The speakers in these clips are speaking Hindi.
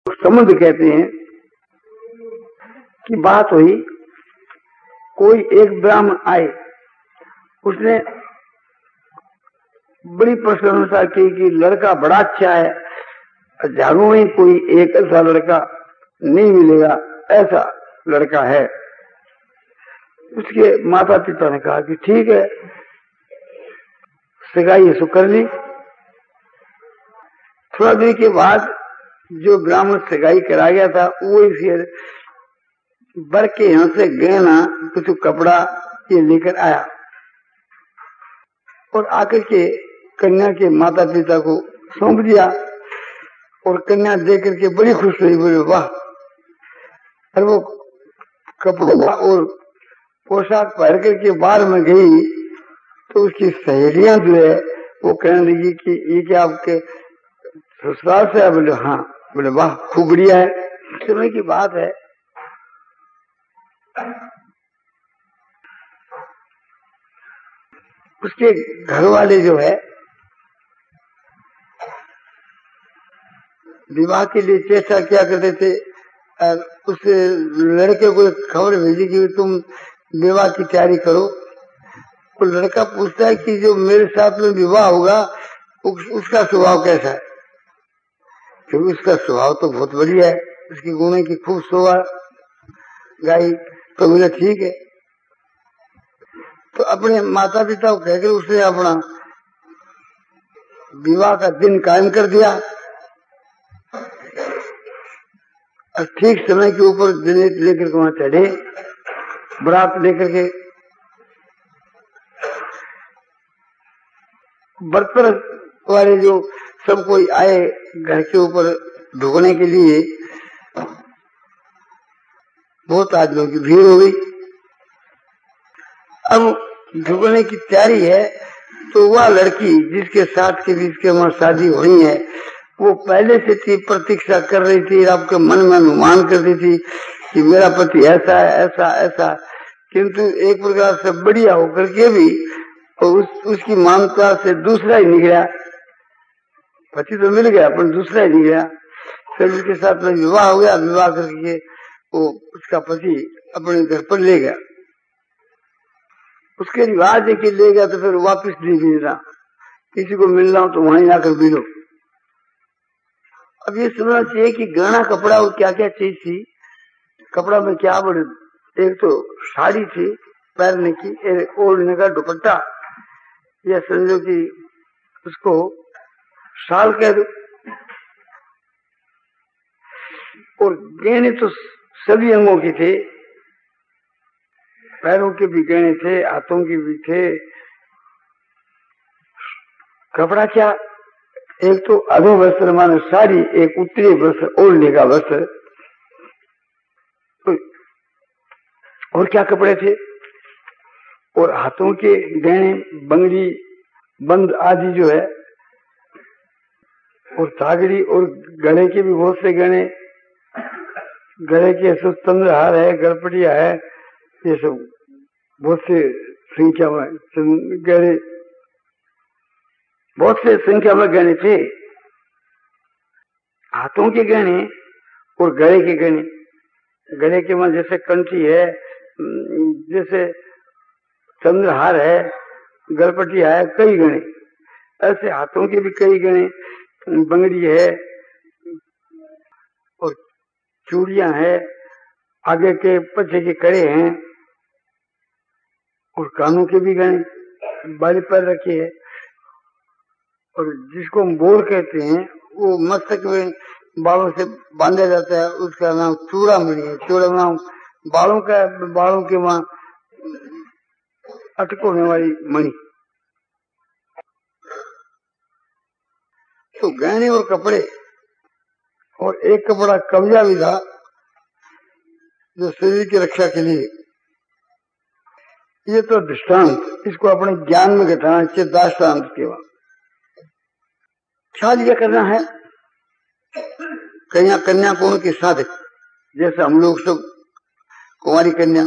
संबंध कहते हैं कि बात हुई, कोई एक ब्राह्मण आए, उसने बड़ी प्रशंसा की कि लड़का बड़ा अच्छा है, हजारों में कोई एक ऐसा लड़का नहीं मिलेगा, ऐसा लड़का है। उसके माता पिता ने कहा कि ठीक है, सगाई सो कर ली। थोड़ा देर के बाद जो ब्राह्मण सगाई करा गया था वो फिर बर के यहां से गहना कुछ कपड़ा ये लेकर आया और आकर के कन्या के माता पिता को सौंप दिया। और कन्या देख करके बड़ी खुश हुई, बोले वाह। और वो कपड़ा और पोशाक पहन करके बाहर में गई तो उसकी सहेलियां जो है वो कहने लगी कि ये क्या आपके ससुराल से है? बोले हाँ। बोले वाह, खूब बढ़िया है। समय की बात है, उसके घर वाले जो है विवाह के लिए चेष्टा किया करते थे। उस लड़के को खबर भेजी कि तुम विवाह की तैयारी करो। तो लड़का पूछता है कि जो मेरे साथ में विवाह होगा उसका स्वभाव कैसा है? क्योंकि उसका स्वभाव तो बहुत बढ़िया है, उसकी गुणे की खूब शोभा गाई। तो बोला ठीक है। तो अपने माता पिता को कहकर उसने अपना विवाह का दिन कायम कर दिया। और ठीक समय के ऊपर जनेत लेकर के वहां चढ़े, बरात लेकर के। बर्तन वाले जो सब कोई आए घर के ऊपर ढोकने के लिए, बहुत आदमियों की भीड़ हो गई। अब ढोकने की तैयारी है तो वह लड़की जिसके साथ के बीच के वहां शादी हुई है वो पहले से थी, प्रतीक्षा कर रही थी, आपके मन में अनुमान करती थी कि मेरा पति ऐसा है, ऐसा ऐसा। किंतु एक प्रकार से बढ़िया होकर के भी उसकी मानता से दूसरा ही निकला। पति तो मिल गया पर दूसरा ही निकला। फिर उसके साथ में विवाह हो गया। विवाह करके वो उसका पति अपने घर पर ले गया। उसके रिवाज है कि ले गया तो फिर वापस नहीं मिलना, किसी को मिलना हो तो वहीं जाकर मिलो। अब ये सुनना चाहिए कि गहना कपड़ा और क्या क्या चीज थी। कपड़ा में क्या बड़े, एक तो साड़ी थी पहनने की, एक ओढ़ने का दुपट्टा, या समझो कि उसको शाल कह दो। और गहने तो सभी अंगों के थे, पैरों के भी गहने थे, हाथों के भी थे। कपड़ा क्या, एक तो अधो वस्त्र माने साड़ी, एक उत्तरी वस्त्र ओढ़ने का वस्त्र। और क्या कपड़े थे। और हाथों के गहने, बंगड़ी, बंद आदि जो है, और तागड़ी, और गले के भी बहुत से गहने, गले के चंद्रहार है, गलपटिया है, ये सब बहुत से संख्या में गहने, बहुत से संख्या में गहने थे। हाथों के गहने और गले के गहने। गले के में जैसे कंठी है, जैसे चंद्रहार है, गलपटिया है, कई गहने। ऐसे हाथों के भी कई गहने, बंगड़ी है और चूड़ियां है, आगे के पीछे के कड़े हैं, और कानों के भी गहने बाली पर रखे है। और जिसको हम बोर कहते हैं वो मस्तक में बालों से बांधा जाता है, उसका नाम चूड़ामणि है। चूड़ामणि बालों के वहां अटकोने वाली मणि। तो गहने और कपड़े, और एक कपड़ा कब्जा भी था जो शरीर की रक्षा के लिए। ये तो दृष्टांत, इसको अपने ज्ञान में घटाना चाहिए। दाष्टांत के बाद क्या लिया करना है, कन्या कौन के साथ, जैसे हम लोग सब कुंवारी कन्या,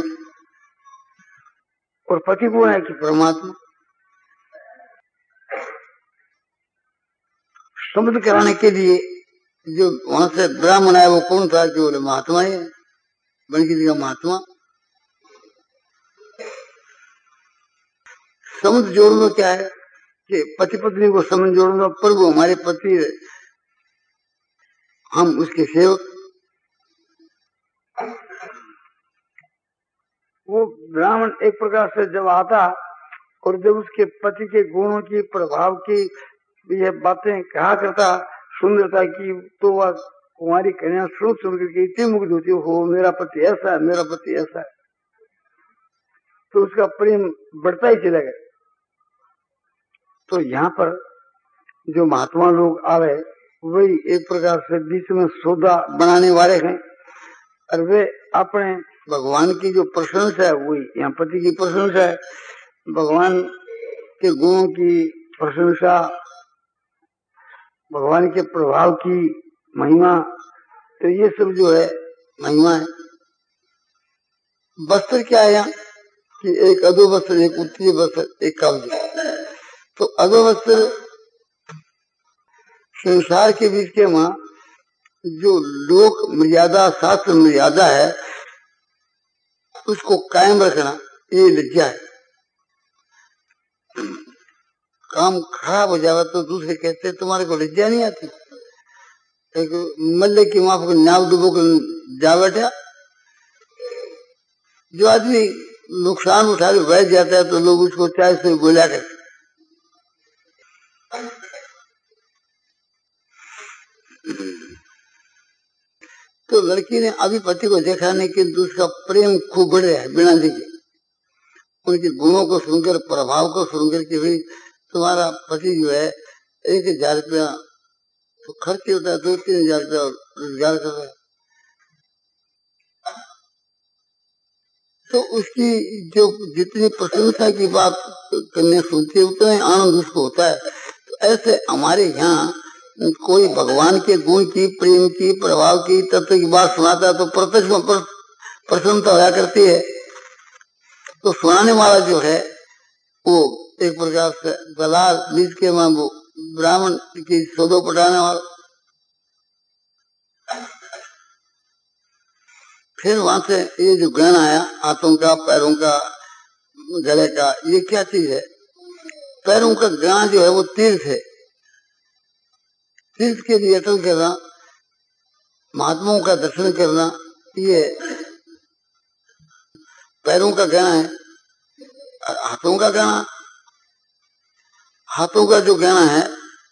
और पति कौन है कि परमात्मा। समझ कराने के लिए जो वहां से ब्राह्मण आया वो कौन था? कि बोले महात्मा ही है, बनकी जी का महात्मा। संबंध जोड़ना क्या है कि पति पत्नी को संबंध जोड़ना, प्रभु हमारे पति है, हम उसके सेवक। वो ब्राह्मण एक प्रकार से जब आता और जब उसके पति के गुणों की, प्रभाव की ये बातें कहा करता, सुंदरता की, तो वह कुमारी कन्या सुन सुन करके इतनी मुग्ध होती हो, मेरा पति ऐसा है, मेरा पति ऐसा है, तो उसका प्रेम बढ़ता ही चला गया। तो यहाँ पर जो महात्मा लोग आवे वही एक प्रकार से बीच में सौदा बनाने वाले हैं, और वे अपने भगवान की जो प्रशंसा है वही यहाँ पति की प्रशंसा है, भगवान के गुणों की प्रशंसा, भगवान के प्रभाव की महिमा, तो ये सब जो है महिमा है। वस्त्र क्या है यहाँ कि एक अधो वस्त्र, एक उत्तरीय वस्त्र, एक कवच। तो अधो वस्त्र संसार के बीच के वहां जो लोक मर्यादा, शास्त्र मर्यादा है, उसको कायम रखना ये लज्जा है। काम खराब हो जाए तो दूसरे कहते तुम्हारे को लज्जा नहीं आती। एक मल्ले की माफ को नाव डुबो कर जा बैठा, जो आदमी नुकसान उठा के बैठ जाता है तो लोग उसको चाय से बोला करते। तो लड़की ने अभी पति को देखा नहीं, किंतु उसका प्रेम खूब बढ़ रहा है बिना देखे। उनके गुणों को सुनकर, प्रभाव को सुनकर कि भाई तुम्हारा पति जो है 1,000 रुपया तो खर्च होता है, 2-3 हजार रुपया रोजगार कर रहा है, तो उसकी जो जितनी प्रशंसा की बात करने सुनती है उतना ही आनंद उसको होता है। तो ऐसे हमारे यहाँ कोई भगवान के गुण की, प्रेम की, प्रभाव की, तत्व की बात सुनाता है तो प्रत्यक्ष प्रसन्नता होया करती है। तो सुनाने वाला जो है वो एक प्रकार से दलाल बीच के वहां वो ब्राह्मण की सौदो पटाने वाला। फिर वहां से ये जो गहना आया, हाथों का, पैरों का, गले का, ये क्या चीज है? पैरों का गहना जो है वो तीर्थ है। तीर्थ के लिए अटल करना, महात्माओं का दर्शन करना, ये पैरों का गहना है। हाथों का गहना, हाथों का जो गहना है,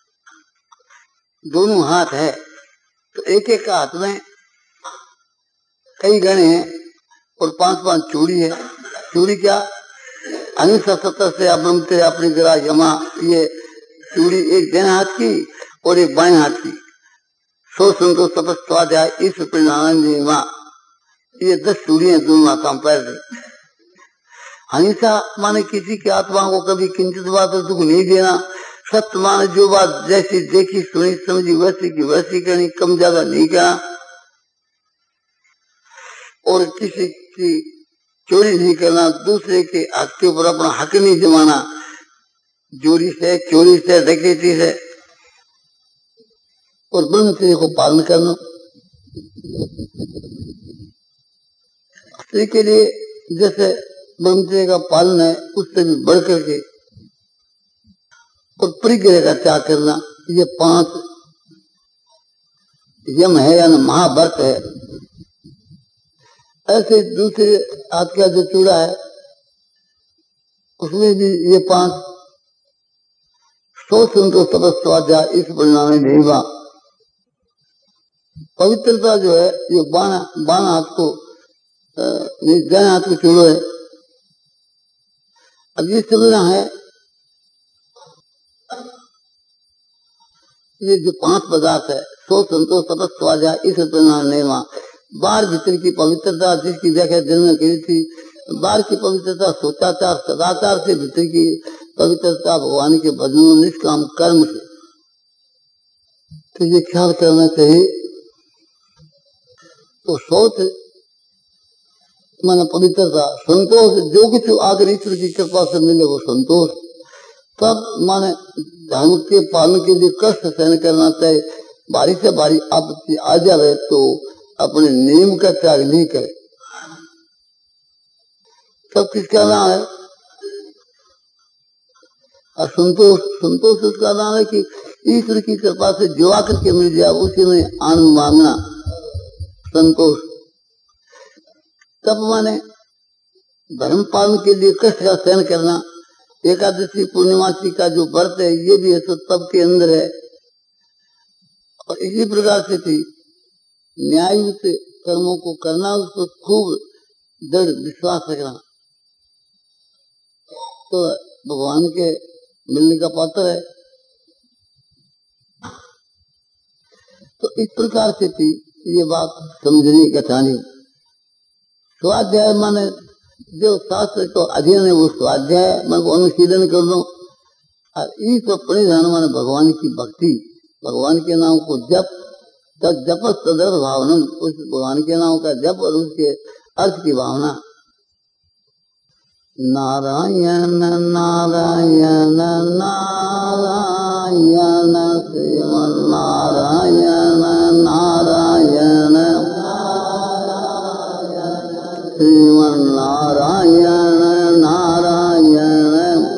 दोनों हाथ है तो एक एक का हाथ में कई गहने हैं और 5-5 चूड़ी है। चूड़ी क्या? अहिंसा सत्य से अब्रमते अपनी गिरा यमा, ये चूड़ी एक देन हाथ की और एक बाएं हाथ की। 100 संतोष तपस्वाध्याय इस परिणाम, ये 10 चूड़ियां दोनों हाथों पैर दी। अहिंसा माने किसी की आत्मा को कभी किंचित बात दुख नहीं देना। सत्य माने जो बात जैसी देखी, सुनी, समझी वैसी की वैसी करनी, कम ज्यादा नहीं करना, और किसी की चोरी नहीं करना, दूसरे के हक के ऊपर अपना हक नहीं जमाना, चोरी से, डकैती से, और ब्रह्मचर्य को पालन करना। स्त्री के लिए जैसे ब्रह्मचर्य का पालन है उससे भी बढ़ करके, और परिग्रह का त्याग करना, ये 5 यम है या महाव्रत है। ऐसे दूसरे हाथ का जो चूड़ा है उसमें भी ये 5 100 संतोष तपस्वाध्याय इस परिणाम नहीं हुआ। पवित्रता जो है ये बाण हाथ को, दाएं हाथ को चूड़ो है। अब ये समझना है ये जो 5 पदार्थ है, 100 संतोष तपस्वाध्याय इस परिणाम नहीं हुआ। बाहर भीतर की पवित्रता जिसकी व्याख्या दिल में कही थी, बाहर की पवित्रता सोचाचार सदाचार से, भीतर की पवित्रता भगवान के भजन निष्काम कर्म से। तो ये ख्याल करना चाहिए। तो सोच माना पवित्रता, संतोष, जो कुछ आकर ईश्वर की कृपा से मिले वो संतोष। तब माने धर्म के पालन के लिए कष्ट सहन करना चाहिए, भारी से भारी आपत्ति आ जावे तो अपने नियम का त्याग नहीं करे। सब किसका नाम है? और संतोष उसका नाम है कि ईश्वर की कृपा से जो आकर के मिल जाए उसी में आनंद मानना संतोष। तप माने धर्म पालन के लिए कष्ट का सहन करना। एकादशी पूर्णिमासी का जो व्रत है ये भी है तो तप के अंदर है। और इसी प्रकार से थी न्याययुक्त कर्मों को करना, उसको खूब दृढ़ विश्वास रखना तो भगवान के मिलने का पात्र है। तो इस प्रकार से थी ये बात समझने की कथानी। स्वाध्याय माने जो शास्त्र को अध्ययन है वो स्वाध्याय मैं अनुशीलन कर लो। और इस परिधान माने भगवान की भक्ति, भगवान के नाम को जप, तब जप तदर्थ भावना, उस भगवान के नाम का जप और उसके अर्थ की भावना। नारायण नारायण नारायण श्रीमन नारायण नारायण श्रीमन नारायण नारायण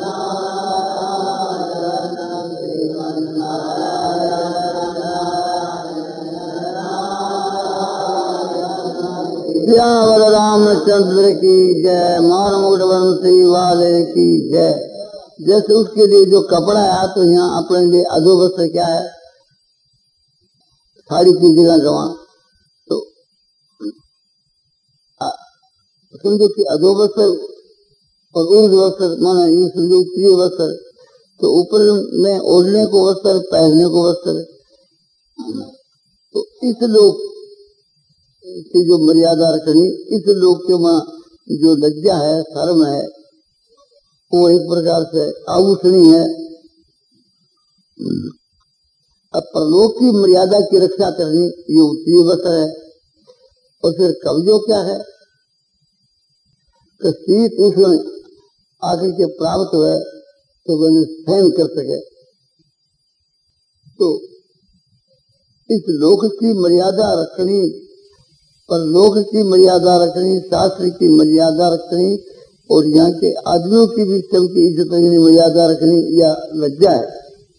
श्यावर रामचंद्र की जय, मारमुगवंशी वाले की जय। जैसे उसके लिए जो कपड़ा है तो यहाँ अपने लिए अधोवस्त्र क्या है? साड़ी की जगह गवा तो समझो कि अधोवस्त्र और ऊर्ध वस्त्र माना ये समझो प्रिय वस्त्र, तो ऊपर में ओढ़ने को वस्त्र, पहनने को वस्त्र। तो इस लोक की जो मर्यादा रखनी, इस लोक के वहाँ जो लज्जा है, शर्म है, वो एक प्रकार से आभूषणी है। अब परलोक की मर्यादा की रक्षा करनी ये उत्तरीय वस्त्र है। और फिर कवजो क्या है कि शीत उष्ण आकर के प्राप्त हुए तो वह सहन कर सके। तो इस लोक की मर्यादा रखनी, परलोक की मर्यादा रखनी, शास्त्र की मर्यादा रखनी और यहाँ के आदमियों की भी सबकी इज्जत रखनी, मर्यादा रखनी या लज्जा है।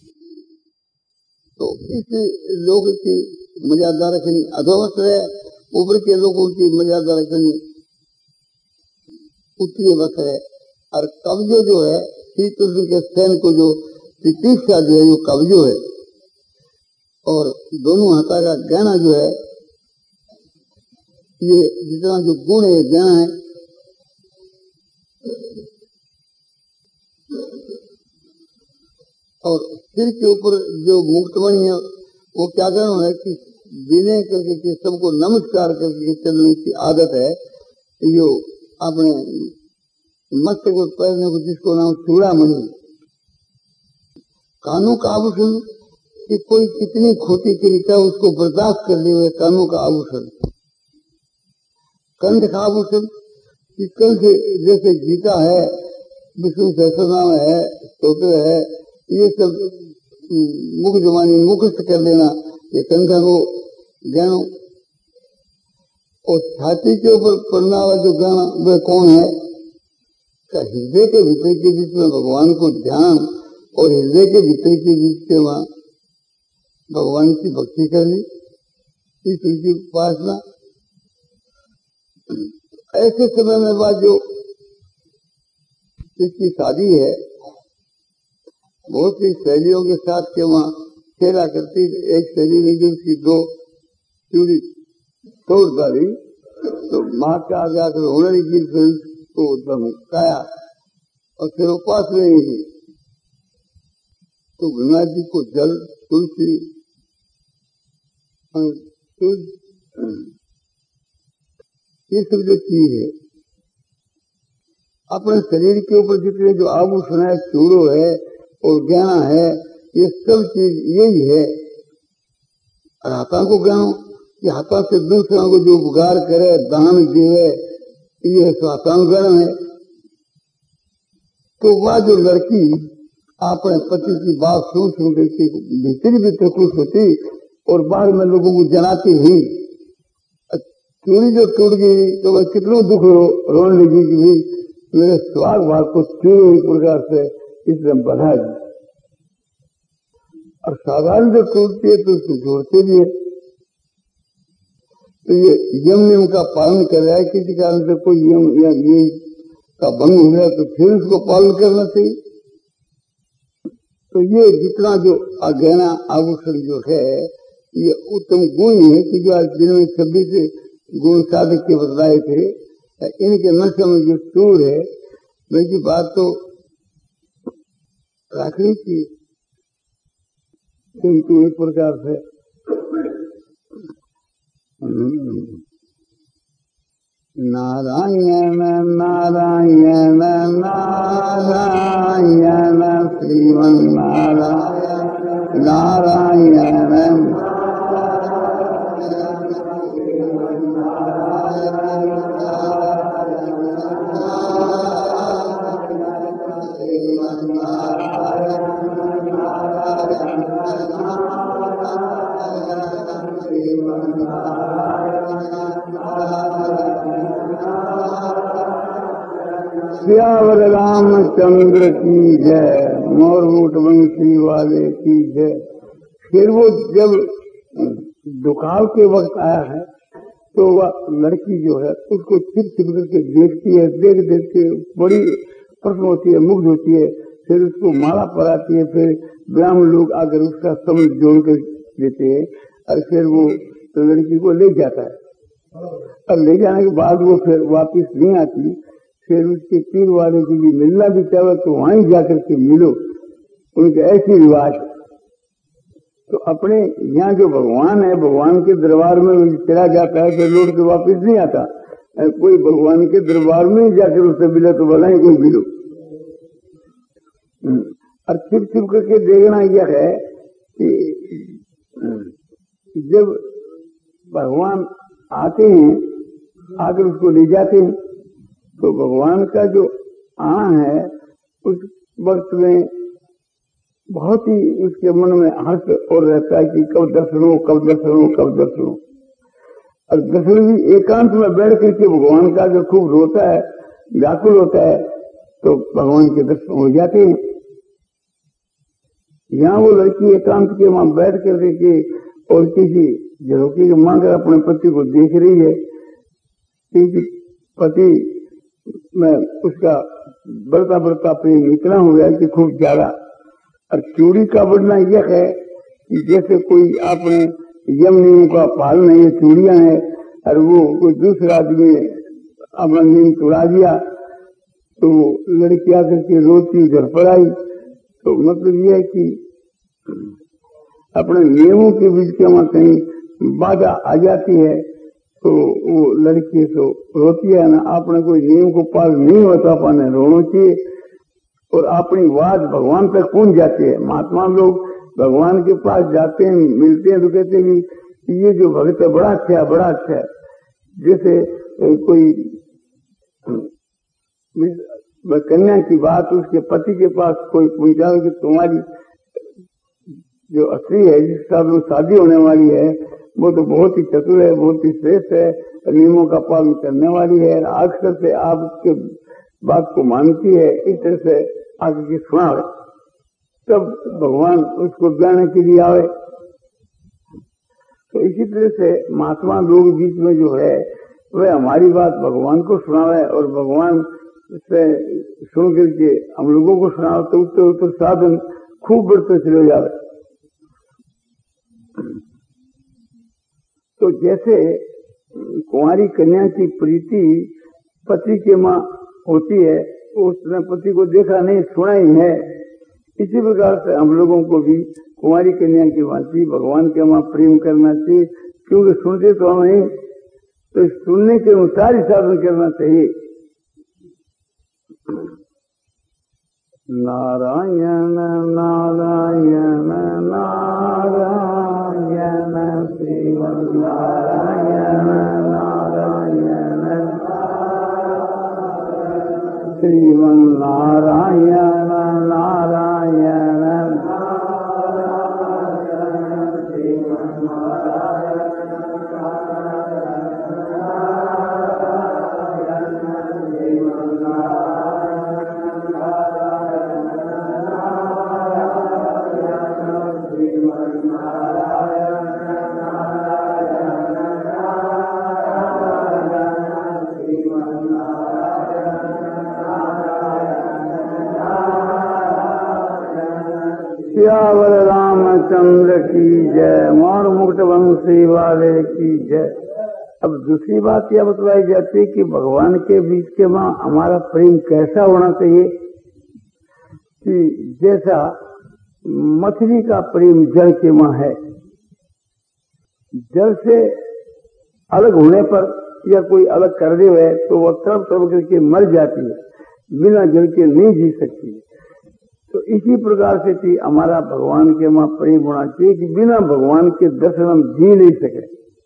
तो इस लोक की मर्यादा रखनी अधोवस्त्र है, ऊपर के लोगों की मर्यादा रखनी उत्तरीय वस्त्र है। और कब्जो जो है शीत उष्ण के सहन को जो चिकित्सा जो है वो कब्जो है। और दोनों हाथा का गहना जो है ये जितना जो गुण है गहना है। और सिर के ऊपर जो मुक्तमणि है वो क्या गहना है कि विनय करके सबको नमस्कार करके चलने की आदत है। जो अपने मस्तक को पहनने को जिसको नाम चूड़ामणि। कानों का आभूषण कि कोई कितनी खोटी क्रिया उसको बर्दाश्त करने हुए कानों का आभूषण। कंठ का आभूषण कि कंठ जैसे गीता है, विष्णु सहस्रनाम है, स्तोत्र है, ये सब मुख जबानी मुखस्थ कर लेना, ये कंठ को गहनों। और छाती के ऊपर पड़ने वाला जो गहना वह कौन है? हृदय के भीतर के बीच में भगवान को ध्यान और हृदय के भीतर के बीच में वहां भगवान की भक्ति करनी, ईश्वर की उपासना। ऐसे समय में बाद जो जिसकी शादी है बहुत सी सहेलियों के साथ के वहां खेला करती। एक सहेली ने जो उसकी दो चूड़ी तोड़ डाली तो माँ के आगे आकर होने लगी, फिर तो धमकाया और फिर उपास में ही तो गंगा जी को जल तुलसी ये सब जो चीज है अपने शरीर के ऊपर जितने जो आभूषण है, चूड़ो है और गहना है, ये सब चीज यही है। और हाथा को गहनों कि हाथा से दूसरों को जो उपकार करे, दान देवे, ये स्वातांगरण है। तो वह जो लड़की अपने पति की बात सुन करके भीतर भीतर खुश होती और बाहर में लोगों को जलाती हुई चूड़ी जो टूट गई तो वह कितनों दुख रोने लगी कि भाई मेरे सुहाग भाग को चूड़ी एक प्रकार से इसने बना दी। और साधारण जो टूटती है तो उसको जोड़ते भी है। तो ये यम नियम का पालन कर रहा है, किसी कारण से कोई यम या नियम का भंग हो गया तो फिर उसको पालन करना चाहिए। तो ये जितना जो गहना आभूषण जो है ये उत्तम गुण है कि जो आज दिन में 26 गुण साधक के बतलाए थे, इनके नशे में जो चूर है वैसी बात तो रखनी चाहिए। किंतु एक प्रकार से नारायण नारायण नारायण श्रीमन नारायण नारायण सियावर रामचंद्र की जय, मोरमुट वंशी वाले की जय। फिर वो जब दुखाव के वक्त आया है तो वह लड़की जो है उसको छिप छिप करके देखती है, देख देख के बड़ी प्रसन्न होती है, मुग्ध होती है। फिर उसको माला पराती है, फिर ब्राह्मण लोग आकर उसका संबंध जोड़ कर देते हैं और फिर वो लड़की को ले जाता है। और ले जाने के बाद वो फिर वापिस नहीं आती। फिर उसके पीर वाले के लिए मिलना भी चाहे तो वहीं जाकर के मिलो, उनके ऐसी रिवाज। तो अपने यहाँ जो भगवान है, भगवान के दरबार में चला जाता है फिर लौट के वापिस नहीं आता। कोई भगवान के दरबार में ही जाकर उससे मिले तो भला ही कोई मिलो। और छिप छिप करके देखना यह है कि जब भगवान आते हैं आकर उसको ले जाते हैं तो भगवान का जो आना है उस वक्त में बहुत ही उसके मन में हर्ष और रहता है कि कब दर्शन हो, कब दर्शन हो, कब दर्शन हो। और दर्शन भी एकांत में बैठ करके भगवान का जो खूब रोता है, व्याकुल होता है तो भगवान के दर्शन हो जाते हैं। यहाँ वो लड़की एकांत के वहां बैठ कर के और किसी झरोकी के मांग कर अपने पति को देख रही है कि पति में उसका बढ़ता बढ़ता प्रेम इतना हो गया कि खूब ज्यादा। और चूड़ी का बढ़ना यह है कि जैसे कोई आपने यम नियम का पालन है, ये चूड़ियां हैं और वो कोई दूसरा आदमी अपना नियम तोड़ा दिया तो लड़की आकर के रोती घर पर आई। तो मतलब यह है कि अपने नियमों के बीच के वहां कहीं बाधा आ जाती है तो वो लड़की तो रोती है ना। आपने कोई नियम को पालन नहीं होता अपने रोना चाहिए और अपनी बात भगवान तक पहुंच जाती है। महात्मा लोग भगवान के पास जाते हैं, मिलते हैं तो कहते हैं कि ये जो भक्त है बड़ा अच्छा है, बड़ा अच्छा है। जैसे कोई कन्या की बात उसके पति के पास कोई पहुंचा कि तुम्हारी जो असली है जिसके साथ शादी होने वाली है वो तो बहुत ही चतुर है, बहुत ही श्रेष्ठ है, नियमों का पालन करने वाली है, अक्सर से आपके बात को मानती है, इस तरह से आगे की सुनावे तब भगवान उसको जानने के लिए आवे। तो इसी तरह से महात्मा लोग बीच में जो है वह हमारी बात भगवान को सुनावे और भगवान से सुन करके हम लोगों को सुनावे तो उत्तर उत्तर साधन खूब बढ़ते चले जावे। तो जैसे कुंवारी कन्या की प्रीति पति के माँ होती है, उसने पति को देखा नहीं सुना ही है, इसी प्रकार से हम लोगों को भी कुंवारी कन्या की भांति भगवान के माँ प्रेम करना चाहिए। क्योंकि सुनते तो हम नहीं, तो सुनने के अनुसार ही साधन करना चाहिए। नारायण नारायण नारायण श्रीमन नारायण नारायण श्रीमन नारायण नारायण श्रीमन सियावर रामचंद्र की जय, मोर मुकुट वंशी वाले की जय। अब दूसरी बात यह बतलाई जाती है कि भगवान के बीच के वहां हमारा प्रेम कैसा होना चाहिए कि जैसा मछली का प्रेम जल के वहां है, जल से अलग होने पर या कोई अलग कर दे हुए तो वह तड़प तड़प करके मर जाती है, बिना जल के नहीं जी सकती। तो इसी प्रकार से थी हमारा भगवान के वहां प्रेम होना चाहिए कि बिना भगवान के दर्शन हम जी नहीं सके।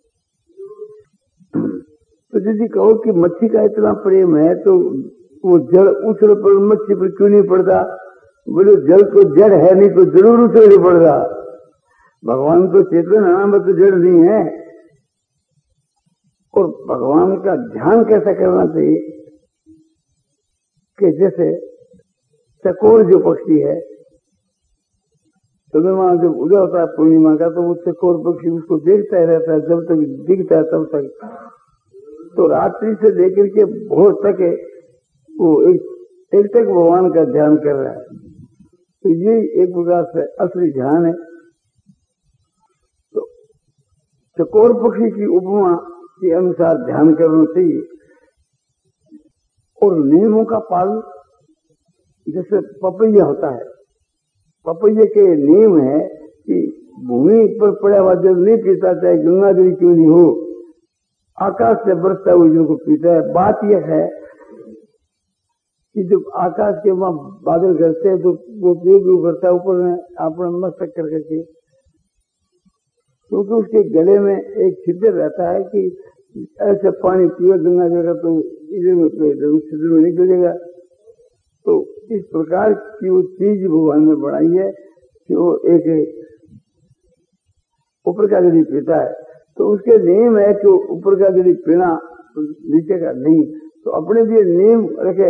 तो यदि कहो कि मच्छी का इतना प्रेम है तो वो जड़ उछल पर मच्छी पर क्यों नहीं पड़ता? बोले जल तो जड़ है नहीं तो जरूर उछल नहीं पड़ता। भगवान तो चेतन है ना, तो जड़ नहीं है। और भगवान का ध्यान कैसा करना चाहिए कि जैसे चकोर जो पक्षी है, चंद्रमा जब उदय होता है पूर्णिमा का तो वो चकोर पक्षी उसको देखता ही रहता है जब तक दिखता है तब तक। तो रात्रि से लेकर के भोर तक वो एक तक भगवान का ध्यान कर रहा है। तो ये एक प्रकार से असली ध्यान है। तो चकोर पक्षी की उपमा के अनुसार ध्यान करना चाहिए और नियमों का पालन। जैसे पपैया होता है, पपैये के नियम है कि भूमि पर पड़ा हुआ जल नहीं पीता, चाहे गंगा जल क्यों नहीं हो, आकाश से बरसता हुआ जल को पीता है। बात यह है कि जब आकाश के वहां बादल करते हैं तो वो जो करता है ऊपर में अपना मस्तक कर करके, क्योंकि उसके गले में एक छिद्र रहता है कि ऐसे पानी पिए गंगा जल का तो इधर में छिद्र में निकलेगा। तो इस प्रकार की वो चीज भगवान ने बनाई है कि वो एक ऊपर का जल पीता है तो उसके नियम है कि ऊपर का जल पीना नीचे का नहीं। तो अपने लिए नियम रखे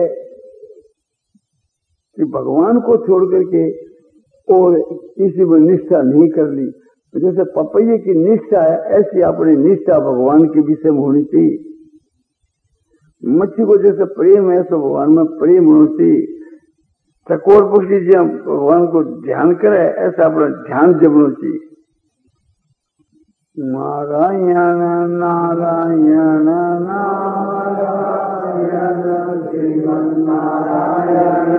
कि भगवान को छोड़ करके और किसी में निष्ठा नहीं कर ली। तो जैसे पपैये की निष्ठा है ऐसी अपनी निष्ठा भगवान के विषय में होनी चाहिए। मच्छी को जैसे प्रेम है तो भगवान में प्रेम होना चाहिए। चकोर पक्षी जब भगवान को ध्यान करे ऐसा अपना ध्यान जमना चाहिए। नारायण नारायण नारायण श्रीमन नारायण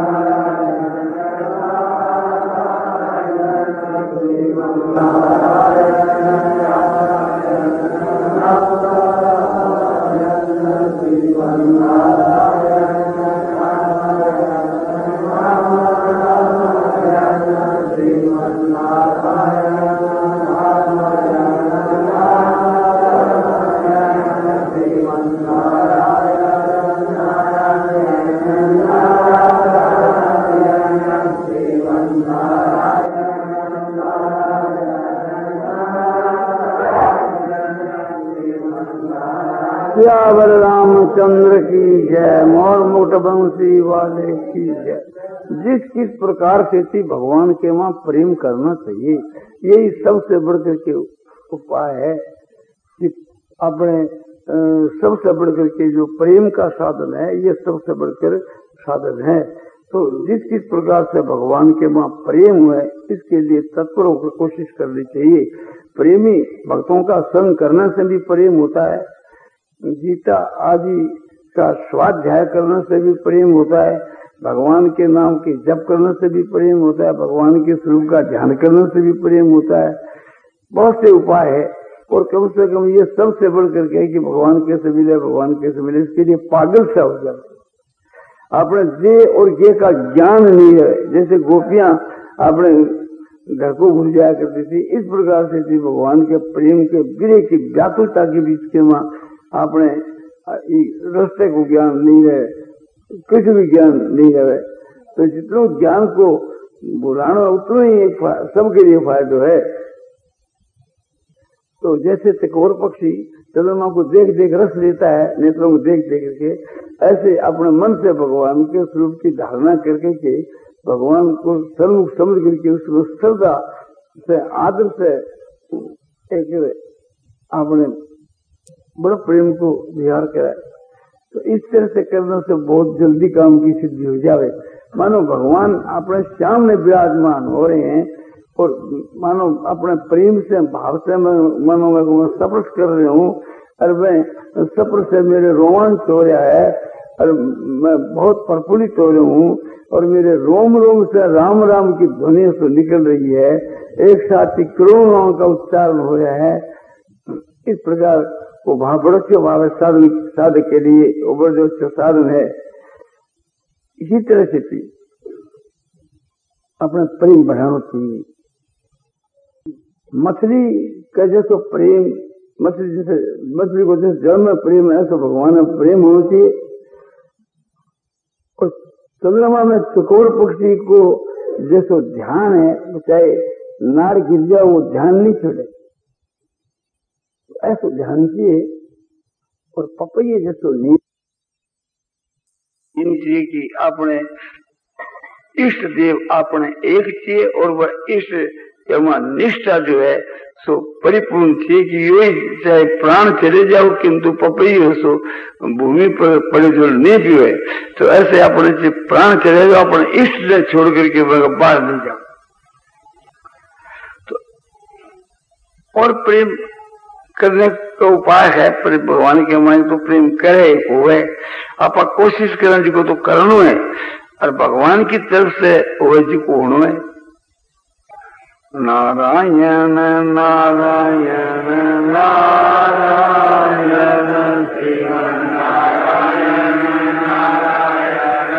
सियावर रामचंद्र की जय, मोर मुकुट वंशी वाले की जय। जिस किस प्रकार से थी भगवान के वहां प्रेम करना चाहिए, यही सबसे बढ़कर के उपाय है कि अपने सबसे बढ़कर के जो प्रेम का साधन है ये सबसे बढ़कर साधन है। तो जिस किस प्रकार से भगवान के वहां प्रेम हुआ इसके लिए तत्पर होकर कोशिश करनी चाहिए। प्रेमी भक्तों का संग करने से भी प्रेम होता है, गीता आदि का स्वाध्याय करने से भी प्रेम होता है, भगवान के नाम के जप करने से भी प्रेम होता है, भगवान के स्वरूप का ध्यान करने से भी प्रेम होता है। बहुत से उपाय है और कम से कम ये सबसे बढ़ करके कि भगवान कैसे मिले, भगवान कैसे मिले, इसके लिए पागल सा हो जाए। अपने जे और ये का ज्ञान नहीं है, जैसे गोपियां अपने घर को भूल जाया करती थी, इस प्रकार से थी भगवान के प्रेम के विरह की व्याकुलता के बीच के वहां अपने रास्ते को ज्ञान नहीं रहे, कुछ भी ज्ञान नहीं रहे। तो जितना ज्ञान को बुलाना उतना ही सबके लिए फायदा है। तो जैसे तिकोर पक्षी चंद्रमा को देख देख रस लेता है, नेत्रों को देख देख के, ऐसे अपने मन से भगवान के स्वरूप की धारणा करके के भगवान को सर्वमुख समझ करके उसको श्रद्धा से आदर से एक आपने बड़ा प्रेम को विहार कराए। तो इस तरह से करने से बहुत जल्दी काम की सिद्धि हो जावे। मानो भगवान अपने सामने विराजमान हो रहे हैं और मानो अपने प्रेम से भाव से मानो मैं स्पर्श कर रही हूँ और मैं स्पर्श से मेरे रोमांच हो रहा है और मैं बहुत प्रफुल्लित हो रही हूँ और मेरे रोम रोम से राम राम की ध्वनि से निकल रही है, एक साथ ही करोड़ों का उच्चारण हो रहा है। इस प्रकार वो भाव बड़ा भाव है साधक के लिए ऊपर जो साधन है। इसी तरह से भी अपना प्रेम बढ़ाना चाहिए। मछली का जैसे प्रेम, मछली को जैसे जल में प्रेम है, ऐसा भगवान में प्रेम होना चाहिए। और चंद्रमा में चकोर पक्षी को जैसे ध्यान है, चाहे नार गिर जाए वो ध्यान नहीं छोड़े, ऐसा ध्यान चाहिए। और पपैये जैसे नींद चाहिए कि अपने इष्ट देव अपने एक चाहिए और वह इष्ट निष्ठा जो है सो परिपूर्ण चाहिए कि यही चाहे प्राण चले जाओ किंतु पपैये सो भूमि पर पड़े जो नहीं पिए, तो ऐसे अपने प्राण चले जाओ अपने इष्ट से छोड़ करके बाहर नहीं जाओ। तो और प्रेम करने का उपाय है भगवान के माने तो प्रेम करे हुए आप कोशिश करें जी को तो करना है और भगवान की तरफ से हुए जी को होना है। नारायण नारायण नारायण श्रीमन नारायण नारायण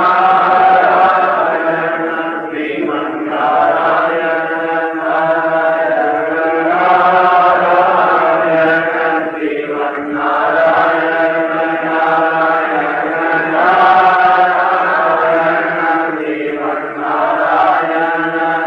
नारायण श्रीमन नारायण नारायण नारायण श्रीमन नारायण नारायण नारायण श्रीमन नारायण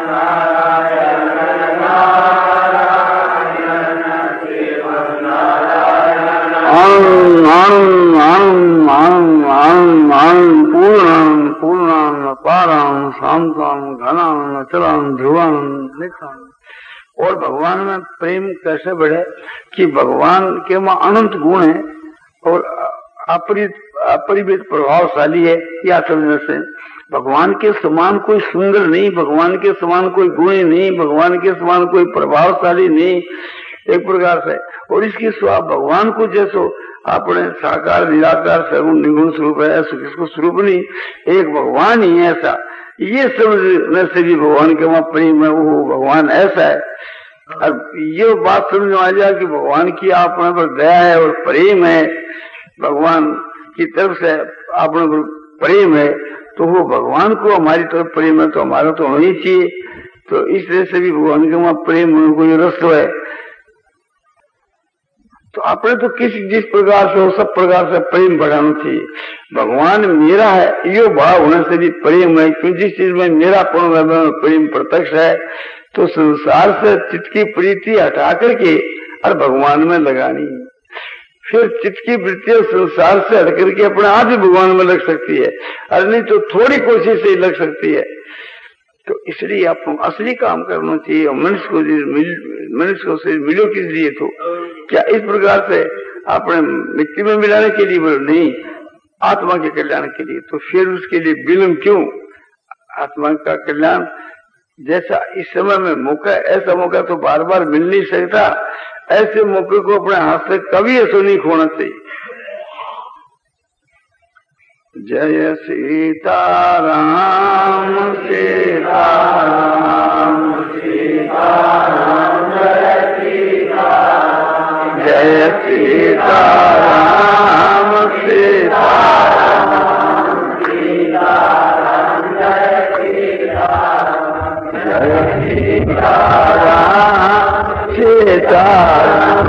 पूर्ण पाराम शांताम घनाम चलाम ध्रुवान निखान। और भगवान में प्रेम कैसे बढ़े कि भगवान के वहाँ अनंत गुण है और अपरिमित प्रभावशाली है। या समझने से भगवान के समान कोई सुंदर नहीं, भगवान के समान कोई गुणी नहीं, भगवान के समान कोई प्रभावशाली नहीं, एक प्रकार से। और इसकी स्वभाव भगवान को जैसो अपने साकार निराकार सगुण निगुण स्वरूप है, ऐसा किसको स्वरूप नहीं, एक भगवान ही है ऐसा। ये समझने से भी भगवान के वहाँ प्रेम है, वो भगवान ऐसा है। और ये बात समझ में आ जाए कि भगवान की अपने पर दया है और प्रेम है, भगवान की तरफ से अपने पर प्रेम है, तो वो भगवान को हमारी तरफ प्रेम है तो हमारा तो होना ही चाहिए। तो इस तरह से भी भगवान के वहाँ प्रेम को रस है। तो अपने तो किसी जिस प्रकार से हो सब प्रकार से प्रेम बढ़ाना चाहिए। भगवान मेरा है यो भाव होने से भी प्रेम है, क्योंकि जिस चीज में मेरा प्रेम प्रत्यक्ष है तो संसार से चित्त की प्रीति हटा करके और भगवान में लगानी है। फिर चित्त की वृत्ति संसार से हट करके अपने आप ही भगवान में लग सकती है, और नहीं तो थोड़ी कोशिश से ही लग सकती है। तो इसलिए आपको असली काम करना चाहिए। और मनुष्य को से मिलो किस लिए, तो क्या इस प्रकार से अपने मिट्टी में मिलाने के लिए बोलो नहीं, आत्मा के कल्याण के लिए। तो फिर उसके लिए विलंब क्यों? आत्मा का कल्याण जैसा इस समय में मौका, ऐसा मौका तो बार बार मिल नहीं सकता। ऐसे मौके को अपने हाथ से कभी ऐसा नहीं खोना चाहिए। जय सीताराम सीताराम सीताराम जय सीताराम जय सीताराम सीताराम सीताराम जय सीताराम जय सीताराम सीताराम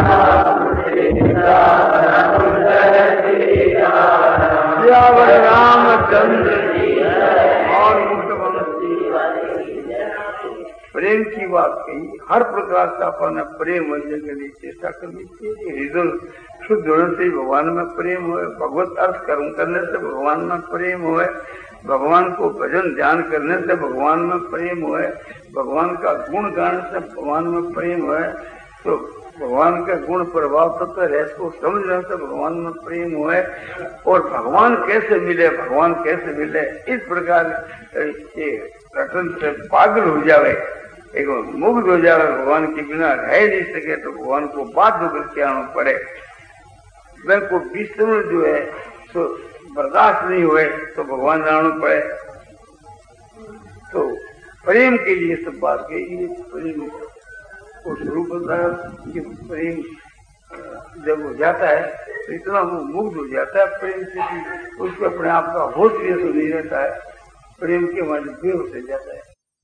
रामचंद्र और प्रेम की बात कही। हर प्रकार से अपन प्रेम होने के लिए चेष्टा करनी चाहिए। हृदय शुद्ध होने से भगवान में प्रेम हो, भगवत अर्थ कर्म करने से भगवान में प्रेम हो, भगवान को भजन ध्यान करने से भगवान में प्रेम हो, भगवान का गुण गाने से भगवान में प्रेम हो, तो भगवान का गुण प्रभाव तत्व है इसको समझने से भगवान में प्रेम हो, और भगवान कैसे मिले, भगवान कैसे मिले, इस प्रकार रटन से पागल हो जावे, एक मुग्ध हो जावे, भगवान के बिना रह नहीं सके तो भगवान को बाध्य करके आना पड़े। वह को विस्मरण जो है तो बर्दाश्त नहीं हुए तो भगवान जाना पड़े। तो प्रेम के लिए सब बात कही, प्रेम को शुरू करता है कि प्रेम जब हो जाता है तो इतना वो मुग्ध हो जाता है प्रेम से कि उसको अपने आप का होश भी नहीं रहता है, प्रेम के माध्यम बेहोश हो जाता है।